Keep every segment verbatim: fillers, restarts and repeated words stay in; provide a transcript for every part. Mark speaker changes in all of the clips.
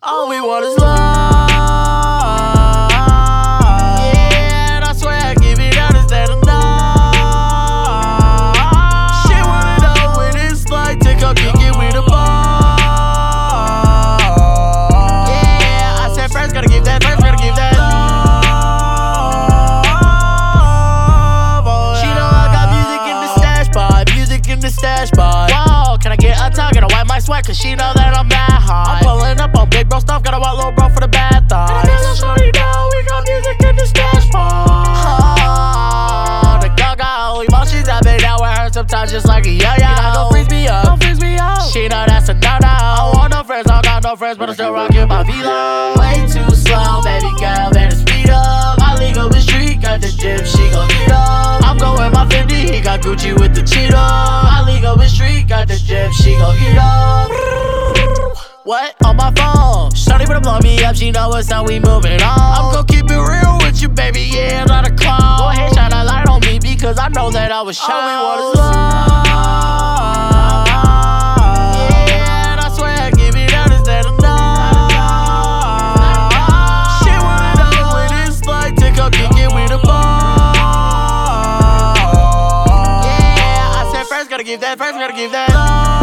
Speaker 1: All we want is love. Yeah, and I swear I give it out instead of no. She wanna know what it's like to come kick it with a ball. Yeah, I said first gotta give that, first gotta give that love. Oh, she know I got music in the stash bar, music in the stash bar. Whoa, can I get a tug? Gotta wipe my sweat cause she know that I'm that hot. I'm pulling up on big bro stuff, gotta walk little bro for the bad thoughts. And I shorty know we got music in the stash bar. Oh, the go-go emotions, I've been out with her sometimes just like a yo-yo. You know, don't freeze me up, don't freeze me up. She know that's a no-no. I want no friends, I got no friends, but I'm still rocking my V-Lo. Way too slow, baby girl, better speed up. My legal with street, got the dip, she gon' eat up. I'm going my fifty, he got Gucci with the Cheetos. My legal with street, got the dip, she gon' eat up. What? On my phone. Shawty wanna blow me up, she know it's how we moving on. I'm gon' keep it real with you, baby, yeah, I'm not a clown. Go ahead, shine a light on me, because I know that I was shy. All we want is love. Yeah, and I swear I give it out instead of no. She wanna know what it's like to come kick it with a ball. Yeah, I said first gotta give that, first gotta give that love.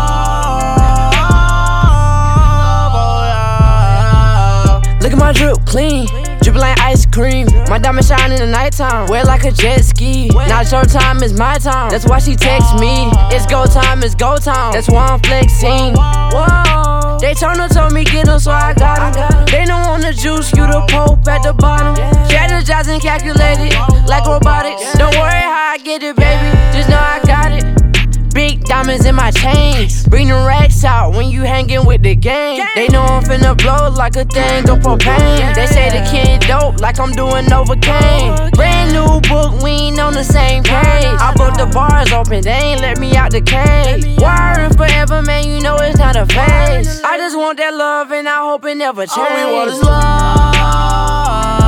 Speaker 2: Look at my drip, clean, drippin' like ice cream. My diamond shine in the nighttime, wear like a jet ski. Now it's your time, it's my time, that's why she text me. It's go time, it's go time, that's why I'm flexing. Whoa, they Daytona told me get them, so I got them. They don't want the juice, you the pope at the bottom. Strategizing, calculated, like robotics. Don't worry how I get it, baby, just know I got it. Big diamonds in my chain, bring the racks out when you hangin' with the gang. They know I'm finna blow like a thing of propane. They say the kid dope like I'm doing Novocaine. Brand new book, we ain't on the same page. I put the bars open, they ain't let me out the cage. Wiring forever, man, you know it's not a phase. I just want that love and I hope it never changes.
Speaker 1: All we want is love.